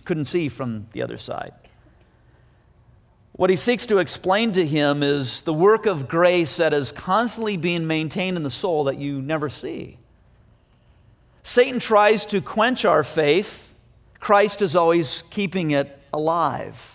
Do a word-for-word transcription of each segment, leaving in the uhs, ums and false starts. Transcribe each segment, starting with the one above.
couldn't see from the other side. What he seeks to explain to him is the work of grace that is constantly being maintained in the soul that you never see. Satan tries to quench our faith. Christ is always keeping it alive.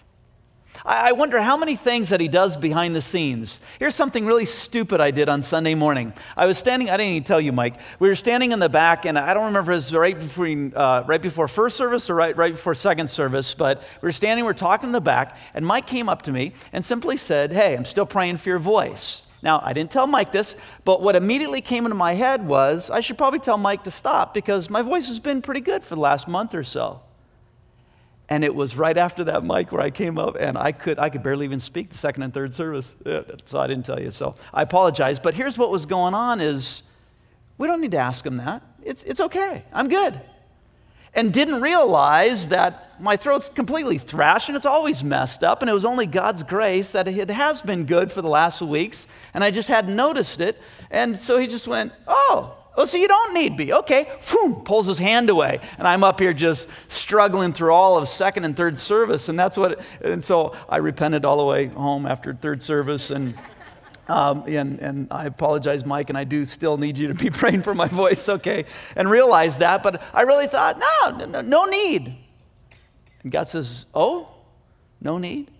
I wonder how many things that he does behind the scenes. Here's something really stupid I did on Sunday morning. I was standing, I didn't even tell you, Mike. We were standing in the back, and I don't remember if it was right before, uh, right before first service or right, right before second service, but we were standing, we were talking in the back, and Mike came up to me and simply said, "Hey, I'm still praying for your voice." Now, I didn't tell Mike this, but what immediately came into my head was, I should probably tell Mike to stop because my voice has been pretty good for the last month or so. And it was right after that, Mike, where I came up, and I could I could barely even speak the second and third service. So I didn't tell you. So I apologize. But here's what was going on is we don't need to ask him that. It's, it's okay. I'm good. And didn't realize that my throat's completely thrashed, and it's always messed up, and it was only God's grace that it has been good for the last weeks, and I just hadn't noticed it. And so he just went, oh, Oh, so you don't need me. Okay. Boom, pulls his hand away. And I'm up here just struggling through all of second and third service. And that's what, and so I repented all the way home after third service. And, um, and, and I apologize, Mike, and I do still need you to be praying for my voice. Okay. And realized that. But I really thought, no, no, no need. And God says, oh, no need.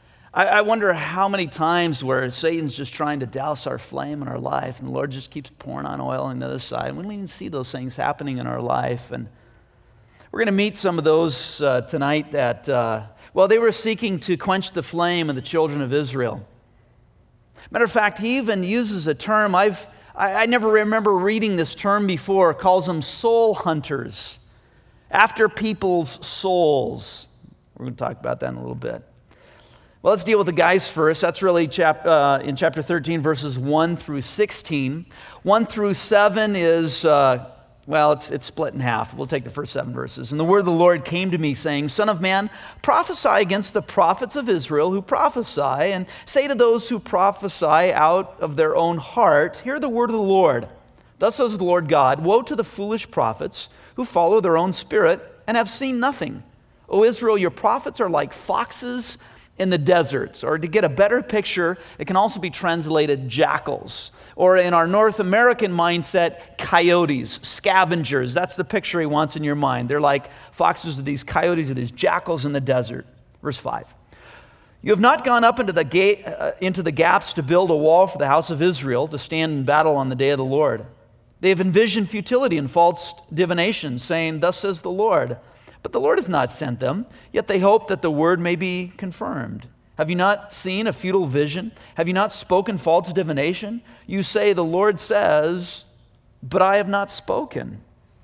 I wonder how many times where Satan's just trying to douse our flame in our life, and the Lord just keeps pouring on oil on the other side. We don't even see those things happening in our life. And we're going to meet some of those uh, tonight that, uh, well, they were seeking to quench the flame of the children of Israel. Matter of fact, he even uses a term, I've, I, I never remember reading this term before, calls them soul hunters, after people's souls. We're going to talk about that in a little bit. Well, let's deal with the guys first. That's really chap- uh, in chapter thirteen, verses one through sixteen. one through seven is, uh, well, it's, it's split in half. We'll take the first seven verses. And the word of the Lord came to me, saying, Son of man, prophesy against the prophets of Israel who prophesy, and say to those who prophesy out of their own heart, hear the word of the Lord. Thus says the Lord God, woe to the foolish prophets who follow their own spirit and have seen nothing. O Israel, your prophets are like foxes in the deserts, or to get a better picture, it can also be translated jackals, or in our North American mindset, coyotes, scavengers. That's the picture he wants in your mind. They're like foxes, or these coyotes, or these jackals in the desert. Verse five. You have not gone up into the gate, uh, into the gaps to build a wall for the house of Israel to stand in battle on the day of the Lord. They have envisioned futility and false divination, saying, Thus says the Lord. But the Lord has not sent them, yet they hope that the word may be confirmed. Have you not seen a futile vision? Have you not spoken false divination? You say, the Lord says, but I have not spoken.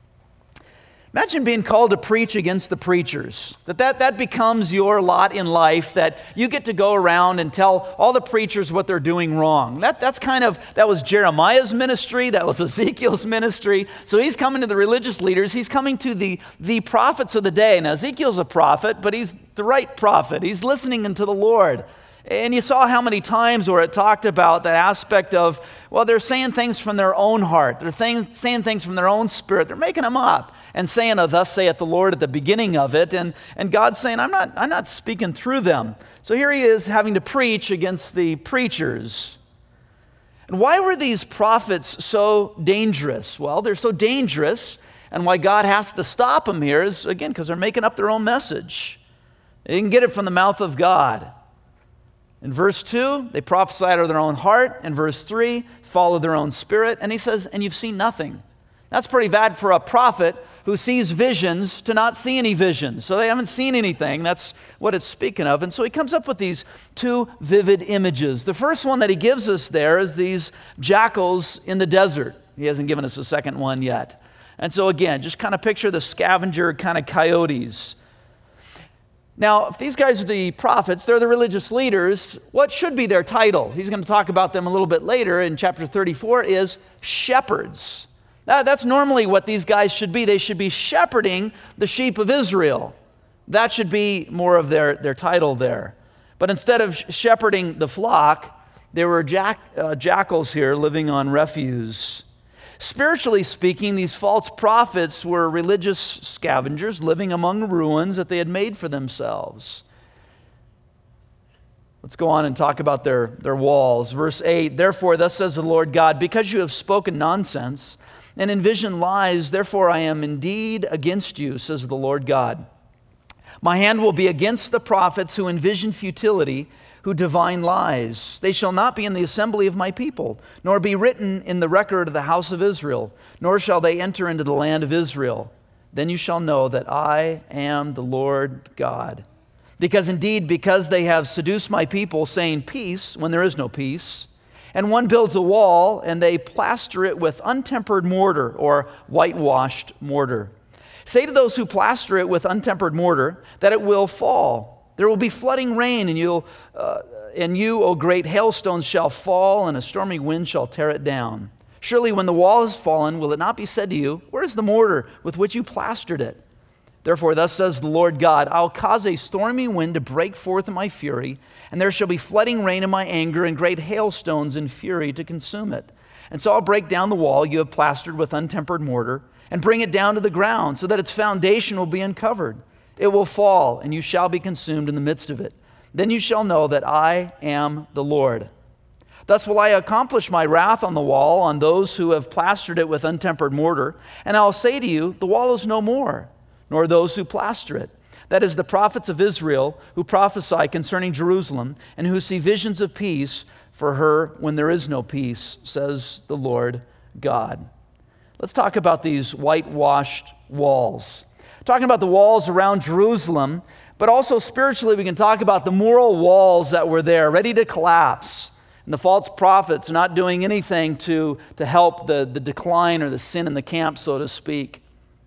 Imagine being called to preach against the preachers. That, that that becomes your lot in life, that you get to go around and tell all the preachers what they're doing wrong. That that's kind of, that was Jeremiah's ministry, that was Ezekiel's ministry. So he's coming to the religious leaders, he's coming to the, the prophets of the day. Now Ezekiel's a prophet, but he's the right prophet. He's listening unto the Lord. And you saw how many times where it talked about that aspect of, well, they're saying things from their own heart. They're saying, saying things from their own spirit. They're making them up and saying, oh, thus saith the Lord at the beginning of it. And, and God's saying, I'm not, I'm not speaking through them. So here he is having to preach against the preachers. And why were these prophets so dangerous? Well, they're so dangerous, and why God has to stop them here is, again, because they're making up their own message. They didn't get it from the mouth of God. In verse two, they prophesy out of their own heart. In verse three, follow their own spirit. And he says, and you've seen nothing. That's pretty bad for a prophet who sees visions to not see any visions. So they haven't seen anything. That's what it's speaking of. And so he comes up with these two vivid images. The first one that he gives us there is these jackals in the desert. He hasn't given us a second one yet. And so again, just kind of picture the scavenger kind of coyotes. Now, if these guys are the prophets, they're the religious leaders, what should be their title? He's going to talk about them a little bit later in chapter thirty-four, is shepherds. Now, that's normally what these guys should be. They should be shepherding the sheep of Israel. That should be more of their, their title there. But instead of shepherding the flock, there were jack, uh, jackals here living on refuse. Spiritually speaking, these false prophets were religious scavengers living among ruins that they had made for themselves. Let's go on and talk about their, their walls. Verse eight, therefore, thus says the Lord God, because you have spoken nonsense and envisioned lies, therefore I am indeed against you, says the Lord God. My hand will be against the prophets who envision futility, who divine lies. They shall not be in the assembly of my people, nor be written in the record of the house of Israel, nor shall they enter into the land of Israel. Then you shall know that I am the Lord God. Because indeed, because they have seduced my people, saying peace when there is no peace, and one builds a wall, and they plaster it with untempered mortar or whitewashed mortar. Say to those who plaster it with untempered mortar that it will fall. There will be flooding rain, and you'll, uh, and you, O great hailstones, shall fall, and a stormy wind shall tear it down. Surely when the wall has fallen, will it not be said to you, where is the mortar with which you plastered it? Therefore, thus says the Lord God, I'll cause a stormy wind to break forth in my fury, and there shall be flooding rain in my anger, and great hailstones in fury to consume it. And so I'll break down the wall you have plastered with untempered mortar, and bring it down to the ground, so that its foundation will be uncovered. It will fall, and you shall be consumed in the midst of it. Then you shall know that I am the Lord. Thus will I accomplish my wrath on the wall, on those who have plastered it with untempered mortar, and I'll say to you, the wall is no more, nor those who plaster it. That is, the prophets of Israel who prophesy concerning Jerusalem, and who see visions of peace for her when there is no peace, says the Lord God. Let's talk about these whitewashed walls. Talking about the walls around Jerusalem, but also spiritually we can talk about the moral walls that were there, ready to collapse. And the false prophets not doing anything to, to help the, the decline or the sin in the camp, so to speak.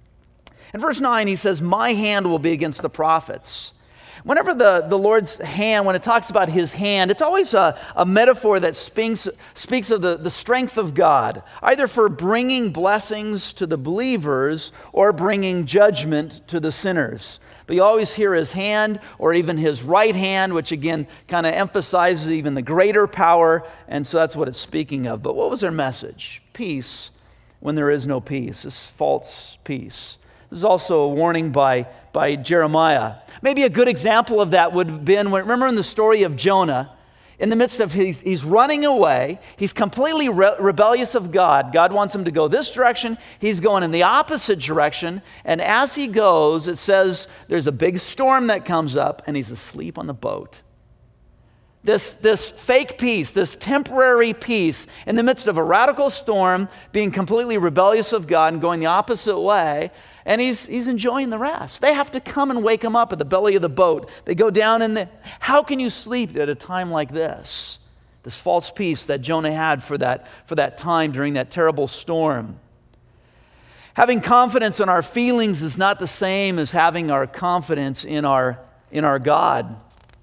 In verse nine, he says, my hand will be against the prophets. Whenever the, the Lord's hand, when it talks about his hand, it's always a, a metaphor that speaks, speaks of the, the strength of God, either for bringing blessings to the believers or bringing judgment to the sinners. But you always hear his hand or even his right hand, which again kind of emphasizes even the greater power, and so that's what it's speaking of. But what was their message? Peace when there is no peace. This false peace. This is also a warning by, by Jeremiah. Maybe a good example of that would have been, when, remember in the story of Jonah, in the midst of his, he's running away, he's completely re- rebellious of God. God wants him to go this direction, he's going in the opposite direction, and as he goes, it says there's a big storm that comes up, and he's asleep on the boat. This, this fake peace, this temporary peace, in the midst of a radical storm, being completely rebellious of God and going the opposite way, and he's, he's enjoying the rest. They have to come and wake him up at the belly of the boat. They go down in the... How can you sleep at a time like this? This false peace that Jonah had for that, for that time during that terrible storm. Having confidence in our feelings is not the same as having our confidence in our, in our God.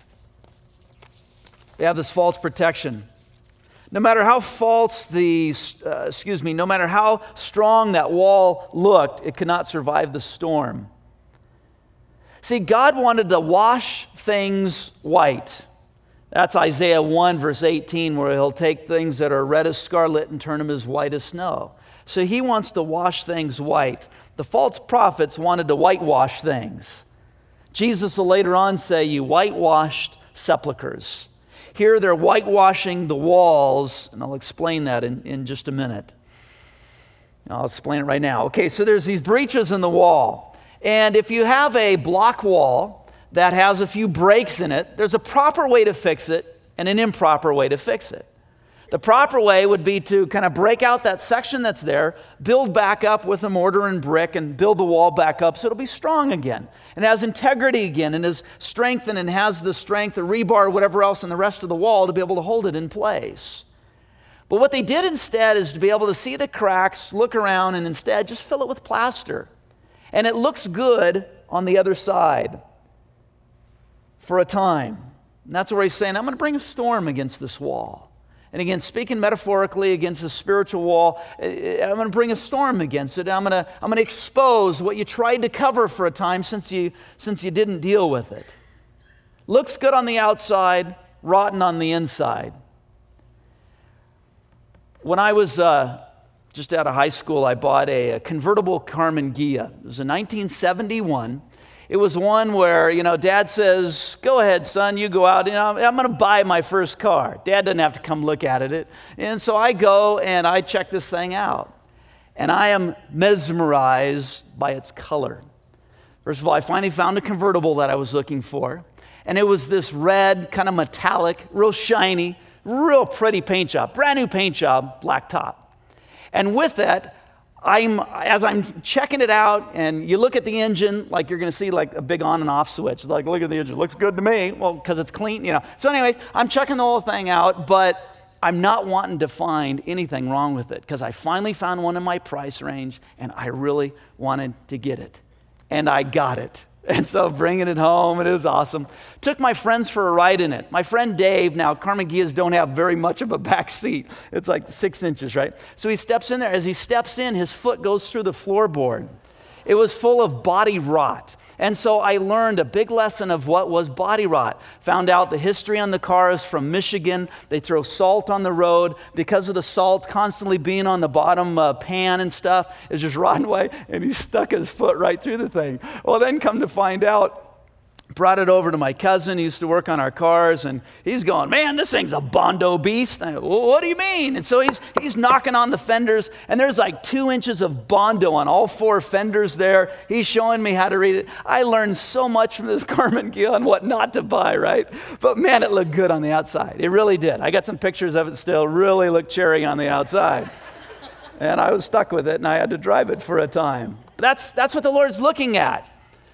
They have this false protection. No matter how false the, uh, excuse me, no matter how strong that wall looked, it could not survive the storm. See, God wanted to wash things white. That's Isaiah one, verse eighteen, where he'll take things that are red as scarlet and turn them as white as snow. So he wants to wash things white. The false prophets wanted to whitewash things. Jesus will later on say, you whitewashed sepulchres. Here they're whitewashing the walls, and I'll explain that in, in just a minute. I'll explain it right now. Okay, so there's these breaches in the wall. And if you have a block wall that has a few breaks in it, there's a proper way to fix it and an improper way to fix it. The proper way would be to kind of break out that section that's there, build back up with a mortar and brick, and build the wall back up so it'll be strong again. And has integrity again, and is strengthened and has the strength, the rebar, whatever else in the rest of the wall to be able to hold it in place. But what they did instead is to be able to see the cracks, look around, and instead just fill it with plaster. And it looks good on the other side for a time. And that's where he's saying, I'm going to bring a storm against this wall. And again, speaking metaphorically against the spiritual wall, I'm going to bring a storm against it. I'm going to, I'm going to expose what you tried to cover for a time since you, since you didn't deal with it. Looks good on the outside, rotten on the inside. When I was uh, just out of high school, I bought a, a convertible Karmann Ghia. It was a nineteen seventy-one. It was one where, you know, Dad says, go ahead, son, you go out. You know, I'm going to buy my first car. Dad doesn't have to come look at it. And so I go and I check this thing out. And I am mesmerized by its color. First of all, I finally found a convertible that I was looking for. And it was this red, kind of metallic, real shiny, real pretty paint job. Brand new paint job, black top. And with that, I'm, as I'm checking it out, and you look at the engine, like you're going to see like a big on and off switch. Like, look at the engine, looks good to me. Well, because it's clean, you know. So anyways, I'm checking the whole thing out, but I'm not wanting to find anything wrong with it because I finally found one in my price range, and I really wanted to get it. And I got it. And so bringing it home, it was awesome. Took my friends for a ride in it. My friend Dave, now Karmann Ghias don't have very much of a back seat. It's like six inches, right? So he steps in there. As he steps in, his foot goes through the floorboard. It was full of body rot. And so I learned a big lesson of what was body rot. Found out the history on the car is from Michigan. They throw salt on the road. Because of the salt constantly being on the bottom uh, pan and stuff, it's just rotting away. And he stuck his foot right through the thing. Well, then come to find out, brought it over to my cousin. He used to work on our cars, and he's going, man, this thing's a Bondo beast. I go, well, what do you mean? And so he's he's knocking on the fenders, and there's like two inches of Bondo on all four fenders there. He's showing me how to read it. I learned so much from this Karmann Ghia on what not to buy, right? But man, it looked good on the outside. It really did. I got some pictures of it still. Really looked cherry on the outside. And I was stuck with it, and I had to drive it for a time. That's that's what the Lord's looking at.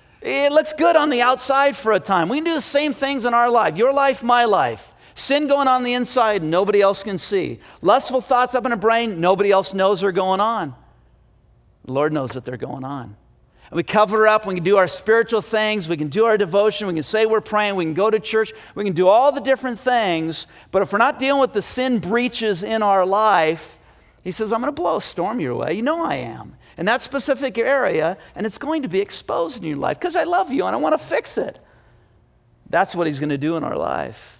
It looks good on the outside for a time. We can do the same things in our life. Your life, my life. Sin going on the inside, nobody else can see. Lustful thoughts up in the brain, nobody else knows they're going on. The Lord knows that they're going on. And we cover it up. We can do our spiritual things. We can do our devotion. We can say we're praying. We can go to church. We can do all the different things. But if we're not dealing with the sin breaches in our life, He says, I'm going to blow a storm your way. You know I am. In that specific area, and it's going to be exposed in your life because I love you and I want to fix it. That's what He's going to do in our life.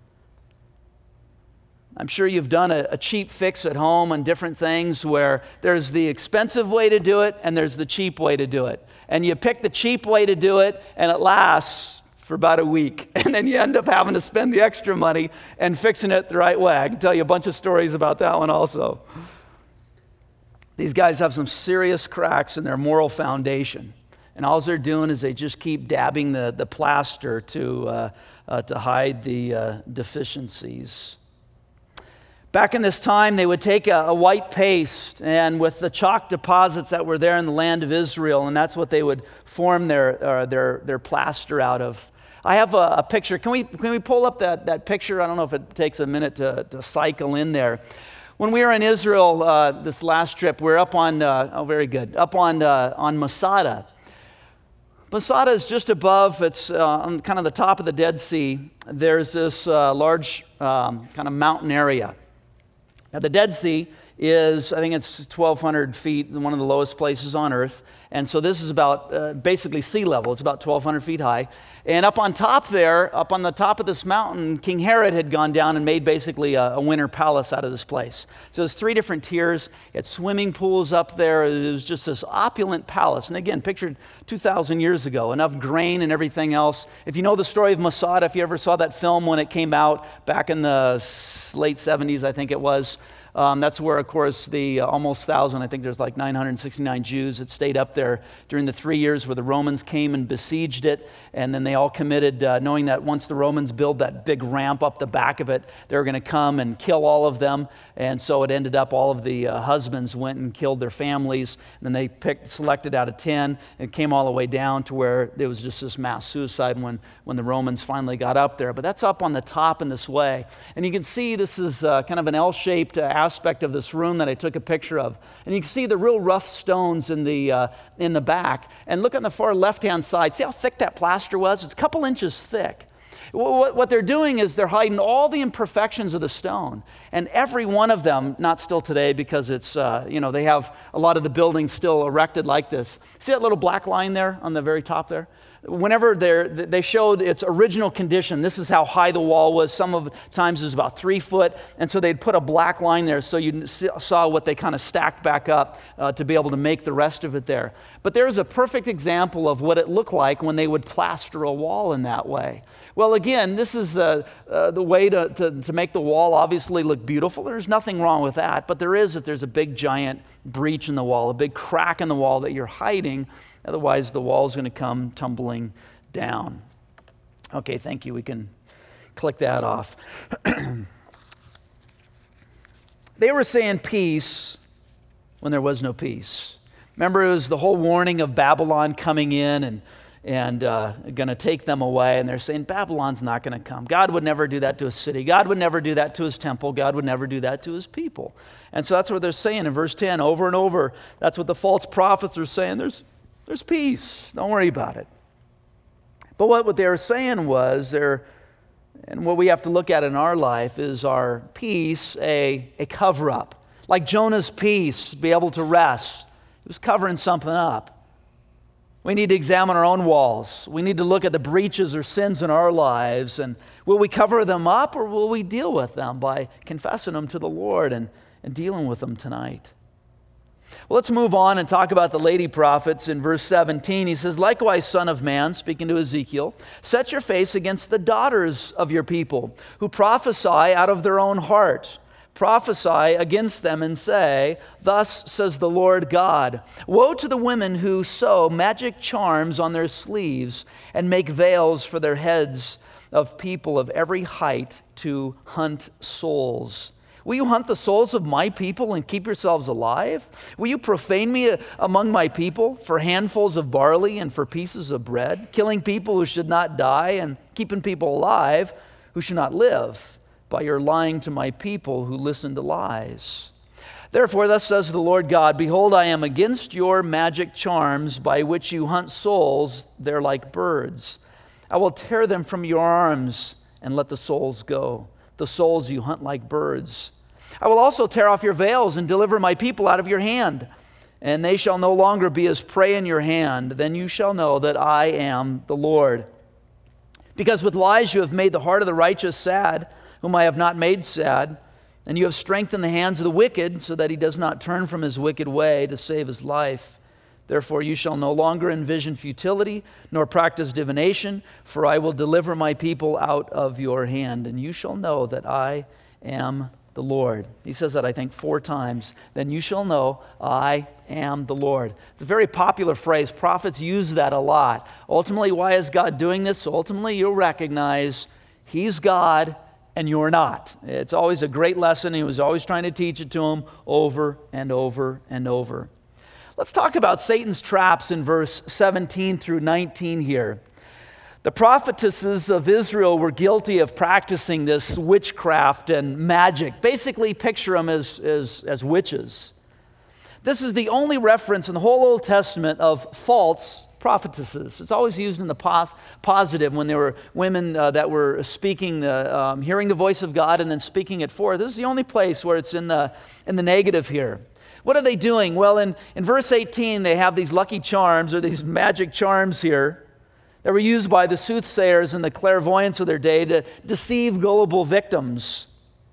I'm sure you've done a, a cheap fix at home on different things where there's the expensive way to do it and there's the cheap way to do it. And you pick the cheap way to do it and it lasts for about a week. And then you end up having to spend the extra money and fixing it the right way. I can tell you a bunch of stories about that one also. These guys have some serious cracks in their moral foundation. And all they're doing is they just keep dabbing the, the plaster to, uh, uh, to hide the uh, deficiencies. Back in this time, they would take a, a white paste and with the chalk deposits that were there in the land of Israel, and that's what they would form their, uh, their, their plaster out of. I have a, a picture. Can we, can we pull up that, that picture? I don't know if it takes a minute to, to cycle in there. When we were in Israel uh, this last trip, we we're up on, uh, oh, very good, up on, uh, on Masada. Masada is just above, it's uh, on kind of the top of the Dead Sea. There's this uh, large um, kind of mountain area. Now, the Dead Sea is, I think it's twelve hundred feet, one of the lowest places on earth. And so this is about uh, basically sea level. It's about twelve hundred feet high. And up on top there, up on the top of this mountain, King Herod had gone down and made basically a, a winter palace out of this place. So there's three different tiers. It had swimming pools up there. It was just this opulent palace. And again, pictured two thousand years ago, enough grain and everything else. If you know the story of Masada, if you ever saw that film when it came out back in the late seventies, I think it was, Um, that's where, of course, the uh, almost thousand, I think there's like nine hundred sixty-nine Jews that stayed up there during the three years where the Romans came and besieged it. And then they all committed, uh, knowing that once the Romans build that big ramp up the back of it, they were going to come and kill all of them. And so it ended up all of the uh, husbands went and killed their families. And then they picked, selected out of ten, and came all the way down to where there was just this mass suicide when, when the Romans finally got up there. But that's up on the top in this way. And you can see this is uh, kind of an L-shaped uh, aspect of this room that I took a picture of. And you can see the real rough stones in the uh, in the back. And look on the far left-hand side. See how thick that plaster was? It's a couple inches thick. What, what they're doing is they're hiding all the imperfections of the stone. And every one of them, not still today because it's, uh, you know, they have a lot of the buildings still erected like this. See that little black line there on the very top there? whenever they're, they showed its original condition, this is how high the wall was. Some of the times it was about three foot, and so they'd put a black line there so you saw what they kind of stacked back up uh, to be able to make the rest of it there. But there's a perfect example of what it looked like when they would plaster a wall in that way. Well, again, this is the, uh, the way to, to, to make the wall obviously look beautiful. There's nothing wrong with that, but there is if there's a big giant breach in the wall, a big crack in the wall that you're hiding. Otherwise, the wall is going to come tumbling down. Okay, thank you. We can click that off. They were saying peace when there was no peace. Remember, it was the whole warning of Babylon coming in and and uh, going to take them away. And they're saying, Babylon's not going to come. God would never do that to a city. God would never do that to his temple. God would never do that to his people. And so that's what they're saying in verse ten over and over. That's what the false prophets are saying. There's, there's peace. Don't worry about it. But what, what they were saying was, they're, and what we have to look at in our life is our peace a, a cover-up. Like Jonah's peace, be able to rest. He was covering something up. We need to examine our own walls. We need to look at the breaches or sins in our lives, and will we cover them up or will we deal with them by confessing them to the Lord and, and dealing with them tonight? Well, let's move on and talk about the lady prophets. In verse seventeen, he says, likewise, son of man, speaking to Ezekiel, set your face against the daughters of your people who prophesy out of their own heart. Prophesy against them and say, thus says the Lord God, woe to the women who sew magic charms on their sleeves and make veils for their heads of people of every height to hunt souls. Will you hunt the souls of my people and keep yourselves alive? Will you profane me among my people for handfuls of barley and for pieces of bread, killing people who should not die and keeping people alive who should not live? By your lying to my people who listen to lies. Therefore, thus says the Lord God, behold, I am against your magic charms by which you hunt souls, they're like birds. I will tear them from your arms and let the souls go, the souls you hunt like birds. I will also tear off your veils and deliver my people out of your hand, and they shall no longer be as prey in your hand. Then you shall know that I am the Lord. Because with lies you have made the heart of the righteous sad, whom I have not made sad, and you have strengthened the hands of the wicked, so that he does not turn from his wicked way to save his life. Therefore you shall no longer envision futility, nor practice divination, for I will deliver my people out of your hand, and you shall know that I am the Lord. He says that, I think, four times. Then you shall know I am the Lord. It's a very popular phrase. Prophets use that a lot. Ultimately, why is God doing this? Ultimately, you'll recognize he's God, and you're not. It's always a great lesson. He was always trying to teach it to them over and over and over. Let's talk about Satan's traps in verse seventeen through nineteen here. The prophetesses of Israel were guilty of practicing this witchcraft and magic. Basically, picture them as, as, as witches. This is the only reference in the whole Old Testament of false prophetesses. It's always used in the pos- positive when there were women uh, that were speaking, the, um, hearing the voice of God and then speaking it forth. This is the only place where it's in the, in the negative here. What are they doing? Well, in, in verse eighteen, they have these lucky charms, or these magic charms here, that were used by the soothsayers and the clairvoyants of their day to deceive gullible victims.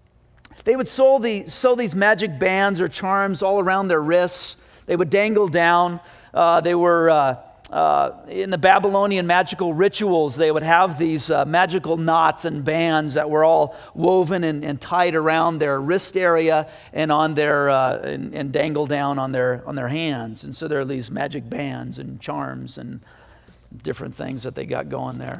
They would sew, the, sew these magic bands or charms all around their wrists. They would dangle down. Uh, they were... Uh, Uh, in the Babylonian magical rituals, they would have these uh, magical knots and bands that were all woven and, and tied around their wrist area and on their uh, and, and dangle down on their on their hands. And so there are these magic bands and charms and different things that they got going there.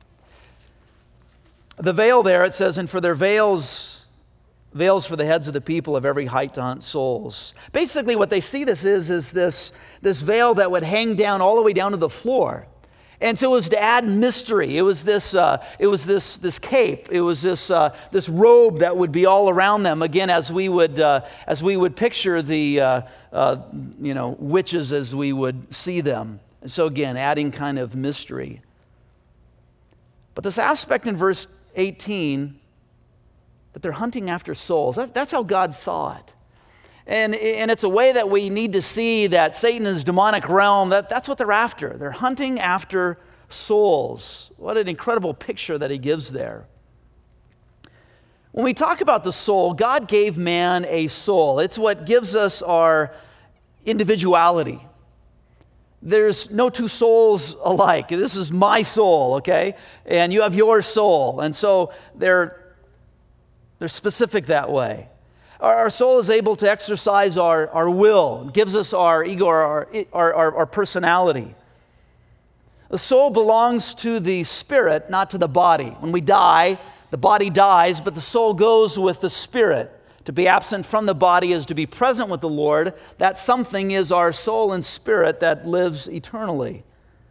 The veil there, it says, and for their veils, veils for the heads of the people of every height to hunt souls. Basically, what they see this is is this. This veil that would hang down all the way down to the floor. And so it was to add mystery. It was this uh, it was this this cape. It was this uh, this robe that would be all around them. Again, as we would uh, as we would picture the uh, uh, you know witches as we would see them. And so again, adding kind of mystery. But this aspect in verse eighteen, that they're hunting after souls. That, that's how God saw it. And, and it's a way that we need to see that Satan and his demonic realm, that, that's what they're after. They're hunting after souls. What an incredible picture that he gives there. When we talk about the soul, God gave man a soul. It's what gives us our individuality. There's no two souls alike. This is my soul, okay? And you have your soul. And so they're, they're specific that way. Our, our soul is able to exercise our, our will. It gives us our ego, our, our, our, our personality. The soul belongs to the spirit, not to the body. When we die, the body dies, but the soul goes with the spirit. To be absent from the body is to be present with the Lord. That something is our soul and spirit that lives eternally.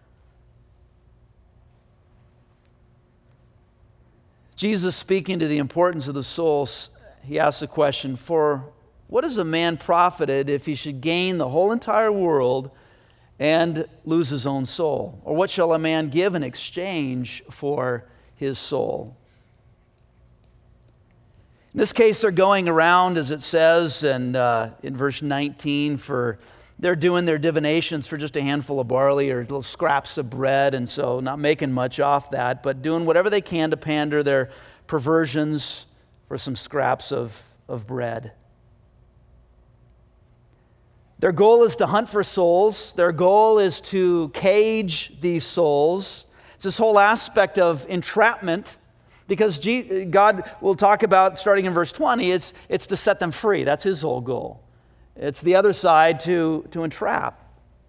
Jesus, speaking to the importance of the soul, he asks the question, for what is a man profited if he should gain the whole entire world and lose his own soul? Or what shall a man give in exchange for his soul? In this case, they're going around, as it says and uh, in verse nineteen, for they're doing their divinations for just a handful of barley or little scraps of bread, and so not making much off that, but doing whatever they can to pander their perversions for some scraps of, of bread. Their goal is to hunt for souls. Their goal is to cage these souls. It's this whole aspect of entrapment. Because God will talk about, starting in verse twenty, it's, it's to set them free. That's his whole goal. It's the other side to, to entrap.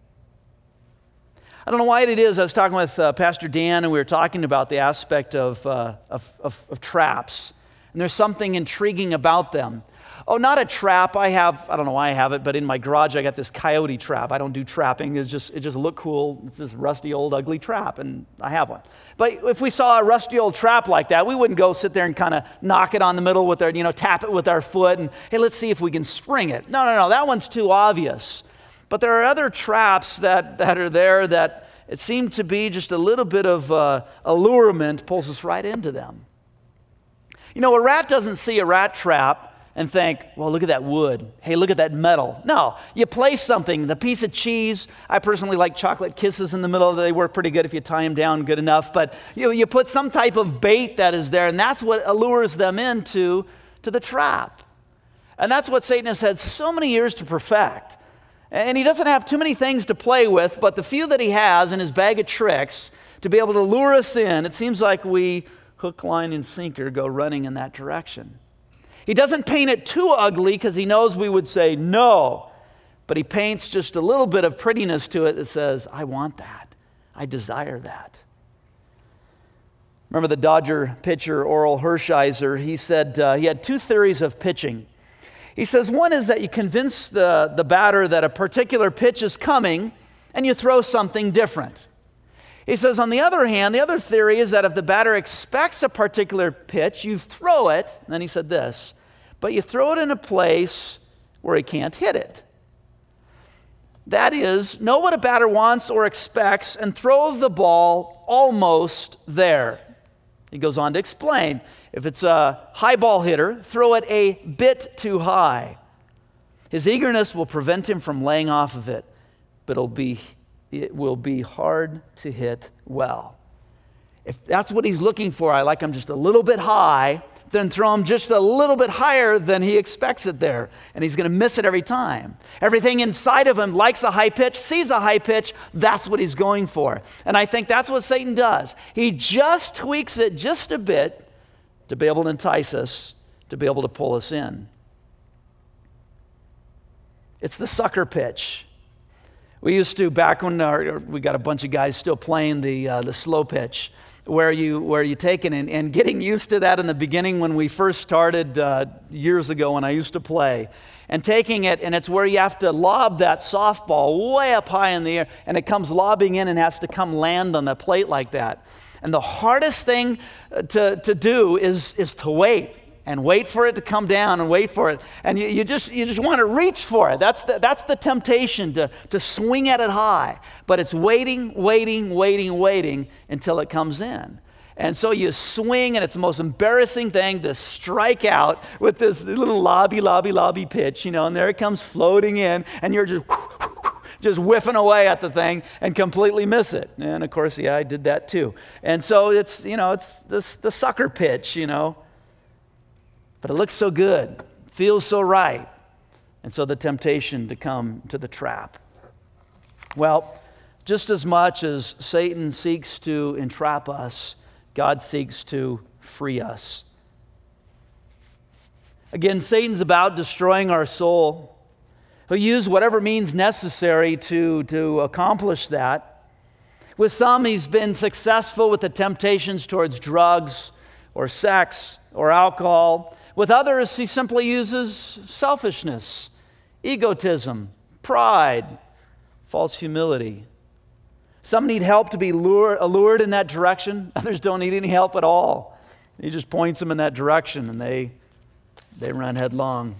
I don't know why it is. I was talking with uh, Pastor Dan, and we were talking about the aspect of, uh, of, of, of traps. And there's something intriguing about them. Oh, not a trap. I have, I don't know why I have it, but in my garage I got this coyote trap. I don't do trapping. It's just, it just looked cool. It's this rusty old ugly trap, and I have one. But if we saw a rusty old trap like that, we wouldn't go sit there and kind of knock it on the middle with our, you know, tap it with our foot and, hey, let's see if we can spring it. No, no, no, that one's too obvious. But there are other traps that, that are there that it seemed to be just a little bit of uh, allurement pulls us right into them. You know, a rat doesn't see a rat trap and think, well, look at that wood. Hey, look at that metal. No, you place something, the piece of cheese. I personally like chocolate kisses in the middle. They work pretty good if you tie them down good enough. But you, you put some type of bait that is there, and that's what allures them into to the trap. And that's what Satan has had so many years to perfect. And he doesn't have too many things to play with, but the few that he has in his bag of tricks to be able to lure us in, it seems like we, hook, line, and sinker, go running in that direction. He doesn't paint it too ugly because he knows we would say no, but he paints just a little bit of prettiness to it that says, I want that. I desire that. Remember the Dodger pitcher, Orel Hershiser, he said uh, he had two theories of pitching. He says one is that you convince the, the batter that a particular pitch is coming and you throw something different. He says, on the other hand, the other theory is that if the batter expects a particular pitch, you throw it, and then he said this, but you throw it in a place where he can't hit it. That is, know what a batter wants or expects and throw the ball almost there. He goes on to explain, if it's a high ball hitter, throw it a bit too high. His eagerness will prevent him from laying off of it, but it'll be it will be hard to hit well. If that's what he's looking for, I like him just a little bit high, then throw him just a little bit higher than he expects it there, and he's going to miss it every time. Everything inside of him likes a high pitch, sees a high pitch, that's what he's going for. And I think that's what Satan does. He just tweaks it just a bit to be able to entice us, to be able to pull us in. It's the sucker pitch. We used to, back when our, we got a bunch of guys still playing the uh, the slow pitch, where you where you take it and, and getting used to that in the beginning when we first started uh, years ago when I used to play, and taking it, and it's where you have to lob that softball way up high in the air, and it comes lobbing in and has to come land on the plate like that. And the hardest thing to, to do is, is to wait. And wait for it to come down and wait for it. And you, you just you just want to reach for it. That's the, that's the temptation, to, to swing at it high. But it's waiting, waiting, waiting, waiting until it comes in. And so you swing, and it's the most embarrassing thing to strike out with this little lobby, lobby, lobby pitch, you know, and there it comes floating in, and you're just just whiffing away at the thing and completely miss it. And of course, yeah, I did that too. And so it's, you know, it's this the sucker pitch, you know. But it looks so good, feels so right. And so the temptation to come to the trap. Well, just as much as Satan seeks to entrap us, God seeks to free us. Again, Satan's about destroying our soul. He'll use whatever means necessary to, to accomplish that. With some, he's been successful with the temptations towards drugs or sex or alcohol. With others, he simply uses selfishness, egotism, pride, false humility. Some need help to be lured, allured in that direction. Others don't need any help at all. He just points them in that direction and they, they run headlong.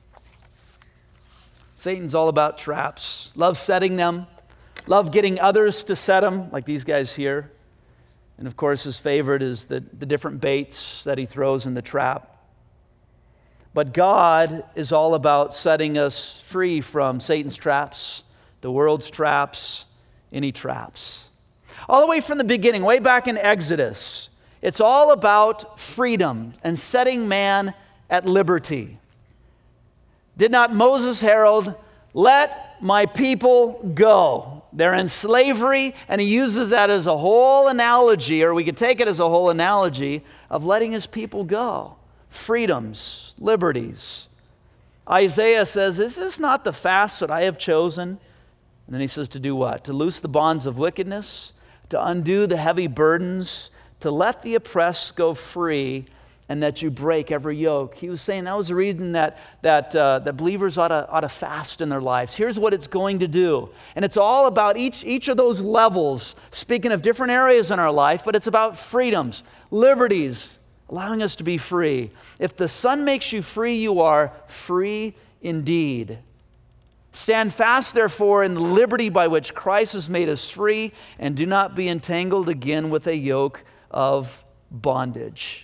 Satan's all about traps. Loves setting them. Love getting others to set them, like these guys here. And of course, his favorite is the, the different baits that he throws in the trap. But God is all about setting us free from Satan's traps, the world's traps, any traps. All the way from the beginning, way back in Exodus, it's all about freedom and setting man at liberty. Did not Moses herald, "Let my people go"? They're in slavery, and he uses that as a whole analogy, or we could take it as a whole analogy of letting his people go. Freedoms, liberties. Isaiah says, "Is this not the fast that I have chosen?" And then he says to do what? To loose the bonds of wickedness, to undo the heavy burdens, to let the oppressed go free, and that you break every yoke. He was saying that was the reason that, that, uh, that believers ought to, ought to fast in their lives. Here's what it's going to do. And it's all about each, each of those levels, speaking of different areas in our life, but it's about freedoms, liberties, allowing us to be free. If the Son makes you free, you are free indeed. Stand fast, therefore, in the liberty by which Christ has made us free, and do not be entangled again with a yoke of bondage.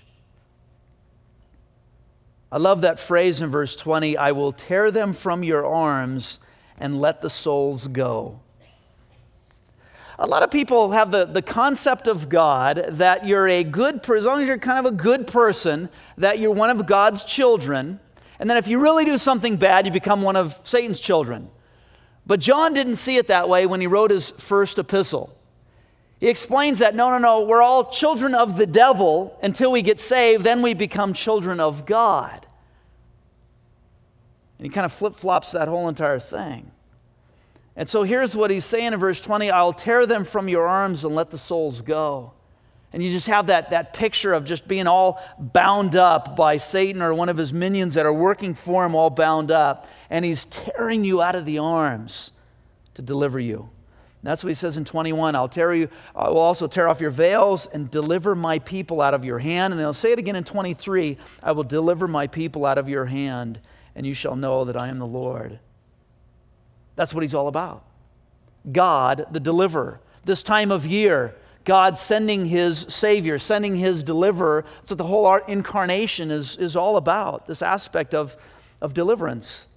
I love that phrase in verse twenty, "I will tear them from your arms and let the souls go." A lot of people have the, the concept of God that you're a good person, as long as you're kind of a good person, that you're one of God's children, and then if you really do something bad, you become one of Satan's children. But John didn't see it that way when he wrote his first epistle. He explains that, no, no, no, we're all children of the devil until we get saved, then we become children of God. And he kind of flip-flops that whole entire thing. And so here's what he's saying in verse twenty, "I'll tear them from your arms and let the souls go." And you just have that, that picture of just being all bound up by Satan or one of his minions that are working for him, all bound up. And he's tearing you out of the arms to deliver you. That's what he says in twenty-one, "I'll tear you, I will also tear off your veils and deliver my people out of your hand." And they'll say it again in twenty-three, "I will deliver my people out of your hand, and you shall know that I am the Lord." That's what he's all about. God, the deliverer. This time of year, God sending his Savior, sending his deliverer. That's what the whole art incarnation is, is all about, this aspect of, of deliverance.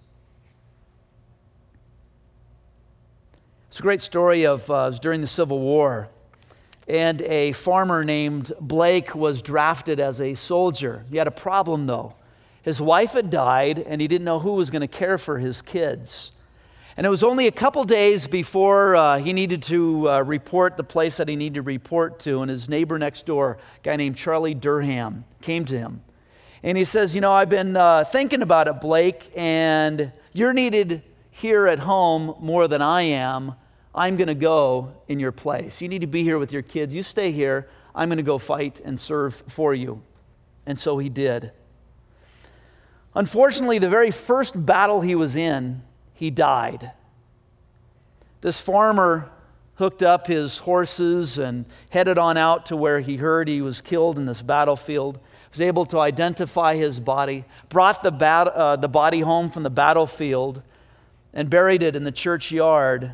It's a great story of uh, it was during the Civil War, and a farmer named Blake was drafted as a soldier. He had a problem, though. His wife had died, and he didn't know who was going to care for his kids. And it was only a couple days before uh, he needed to uh, report the place that he needed to report to, and his neighbor next door, a guy named Charlie Durham, came to him. And he says, "You know, I've been uh, thinking about it, Blake, and you're needed here at home more than I am. I'm going to go in your place. You need to be here with your kids. You stay here. I'm going to go fight and serve for you." And so he did. Unfortunately, the very first battle he was in, he died. This farmer hooked up his horses and headed on out to where he heard he was killed in this battlefield. Was able to identify his body, brought the, bat, uh, the body home from the battlefield, and buried it in the churchyard.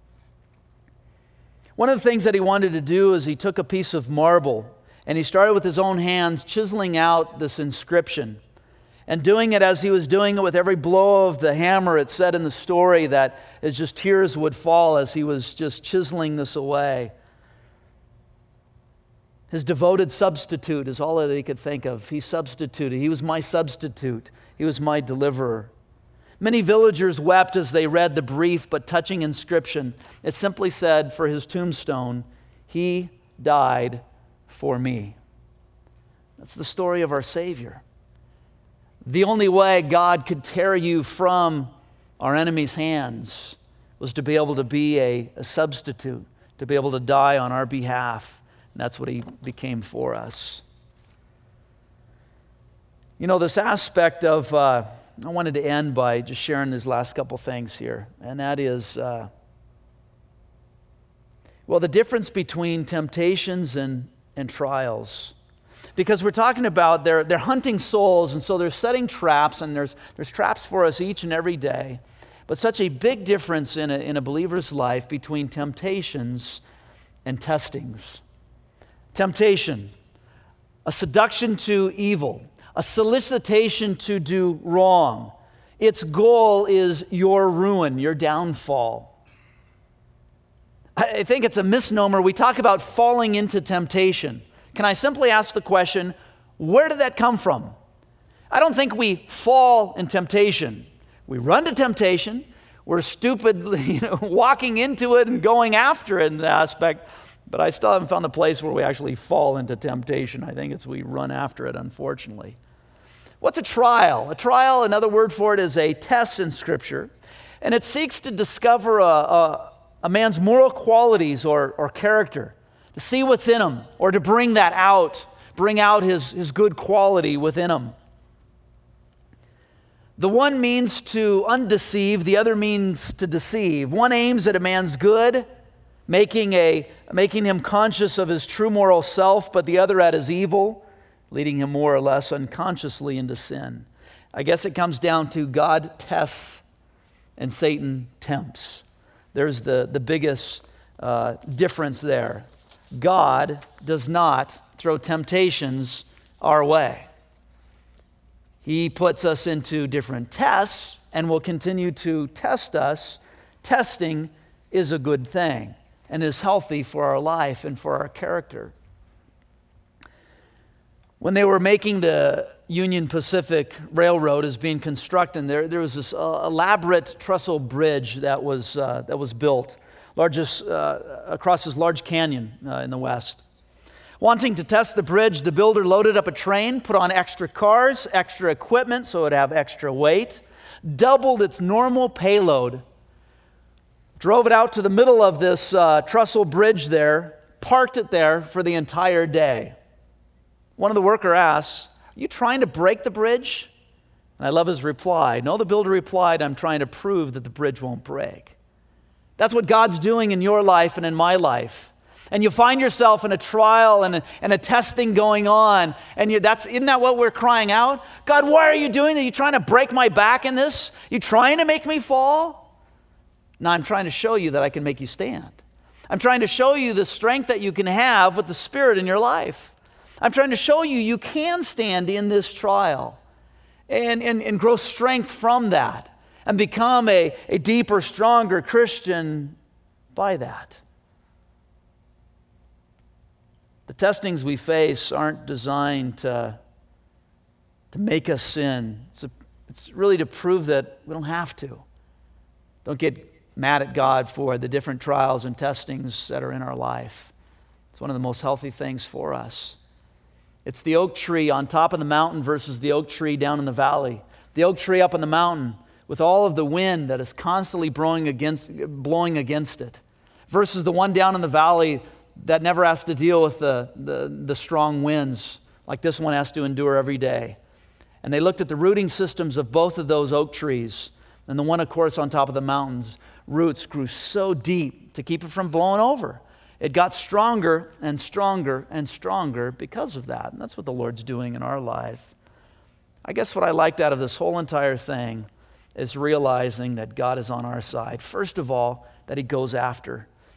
One of the things that he wanted to do is he took a piece of marble and he started with his own hands chiseling out this inscription. And doing it as he was doing it with every blow of the hammer, it said in the story that it's just tears would fall as he was just chiseling this away. His devoted substitute is all that he could think of. He substituted. He was my substitute. He was my deliverer. Many villagers wept as they read the brief but touching inscription. It simply said for his tombstone, "He died for me." That's the story of our Savior. The only way God could tear you from our enemy's hands was to be able to be a, a substitute, to be able to die on our behalf. And that's what he became for us. You know, this aspect of, uh, I wanted to end by just sharing these last couple things here. And that is, uh, well, the difference between temptations and, and trials. Because we're talking about they're, they're hunting souls, and so they're setting traps, and there's, there's traps for us each and every day. But such a big difference in a, in a believer's life between temptations and testings. Temptation, a seduction to evil, a solicitation to do wrong. Its goal is your ruin, your downfall. I think it's a misnomer. We talk about falling into temptation. Can I simply ask the question, where did that come from? I don't think we fall in temptation. We run to temptation. We're stupidly, you know, walking into it and going after it in the aspect, but I still haven't found the place where we actually fall into temptation. I think it's we run after it, unfortunately. What's a trial? A trial, another word for it, is a test in Scripture, and it seeks to discover a, a, a man's moral qualities or, or character, to see what's in him, or to bring that out, bring out his, his good quality within him. The one means to undeceive, the other means to deceive. One aims at a man's good, making, a, making him conscious of his true moral self, but the other at his evil, leading him more or less unconsciously into sin. I guess it comes down to God tests and Satan tempts. There's the, the biggest uh, difference there. God does not throw temptations our way. He puts us into different tests and will continue to test us. Testing is a good thing and is healthy for our life and for our character. When they were making the Union Pacific Railroad as being constructed, there, there was this uh, elaborate trestle bridge that was, uh, that was built. Largest, uh, across this large canyon uh, in the west. Wanting to test the bridge, the builder loaded up a train, put on extra cars, extra equipment so it would have extra weight, doubled its normal payload, drove it out to the middle of this uh, trestle bridge there, parked it there for the entire day. One of the workers asks, "Are you trying to break the bridge?" And I love his reply. No, the builder replied, "I'm trying to prove that the bridge won't break." That's what God's doing in your life and in my life. And you find yourself in a trial and a, and a testing going on. And you, that's, isn't that what we're crying out? God, why are you doing that? Are you trying to break my back in this? Are you trying to make me fall? No, I'm trying to show you that I can make you stand. I'm trying to show you the strength that you can have with the Spirit in your life. I'm trying to show you you can stand in this trial and, and, and grow strength from that. And become a, a deeper, stronger Christian by that. The testings we face aren't designed to, to make us sin. It's, a, it's really to prove that we don't have to. Don't get mad at God for the different trials and testings that are in our life. It's one of the most healthy things for us. It's the oak tree on top of the mountain versus the oak tree down in the valley. The oak tree up on the mountain, with all of the wind that is constantly blowing against, blowing against it, versus the one down in the valley that never has to deal with the, the, the strong winds like this one has to endure every day. And they looked at the rooting systems of both of those oak trees, and the one, of course, on top of the mountains, roots grew so deep to keep it from blowing over. It got stronger and stronger and stronger because of that. And that's what the Lord's doing in our life. I guess what I liked out of this whole entire thing is realizing that God is on our side. First of all, that He goes after.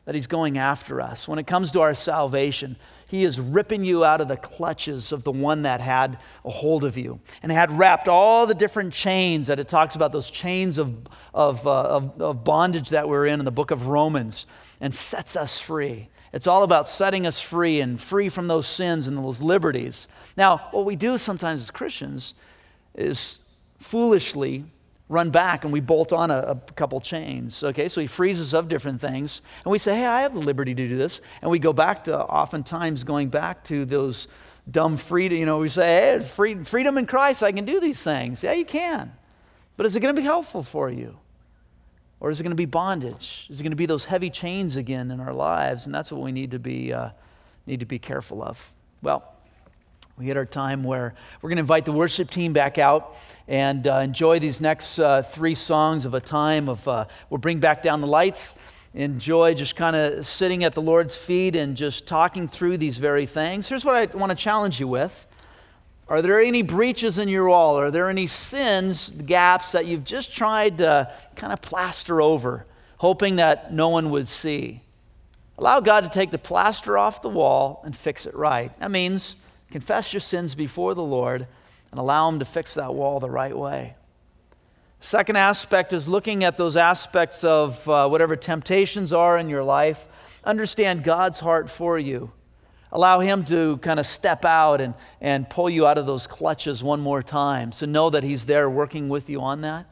that he's going after us. When it comes to our salvation, he is ripping you out of the clutches of the one that had a hold of you and had wrapped all the different chains that it talks about, those chains of, of, uh, of, of bondage that we're in in the book of Romans, and sets us free. It's all about setting us free and free from those sins and those liberties. Now, what we do sometimes as Christians is foolishly run back and we bolt on a, a couple chains. Okay, so he frees us of different things. And we say, hey, I have the liberty to do this. And we go back to oftentimes going back to those dumb freedom. You know, we say, hey, free, freedom in Christ, I can do these things. Yeah, you can. But is it going to be helpful for you? Or is it going to be bondage? Is it going to be those heavy chains again in our lives? And that's what we need to be, uh, need to be careful of. Well, we hit our time where we're going to invite the worship team back out and uh, enjoy these next uh, three songs of a time of, uh, we'll bring back down the lights, enjoy just kind of sitting at the Lord's feet and just talking through these very things. Here's what I want to challenge you with. Are there any breaches in your wall? Are there any sins, gaps that you've just tried to kind of plaster over, hoping that no one would see? Allow God to take the plaster off the wall and fix it right. That means confess your sins before the Lord and allow Him to fix that wall the right way. Second aspect is looking at those aspects of uh, whatever temptations are in your life. Understand God's heart for you. Allow Him to kind of step out and, and pull you out of those clutches one more time. So know that He's there working with you on that.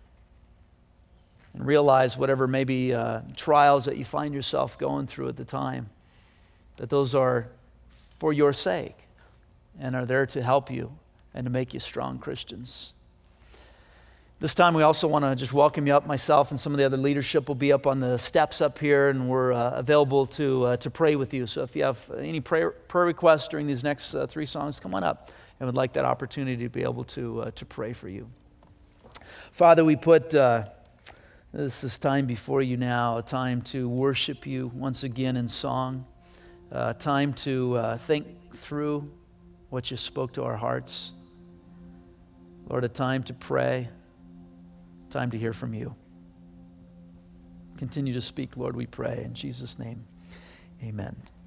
And realize whatever maybe uh, trials that you find yourself going through at the time, that those are for your sake and are there to help you and to make you strong Christians. This time we also want to just welcome you up. Myself and some of the other leadership will be up on the steps up here, and we're uh, available to uh, to pray with you. So if you have any prayer, prayer requests during these next uh, three songs, come on up. And would like that opportunity to be able to, uh, to pray for you. Father, we put uh, this is time before you now, a time to worship you once again in song, a time to uh, think through what you spoke to our hearts. Lord, a time to pray, time to hear from you. Continue to speak, Lord, we pray. In Jesus' name, amen.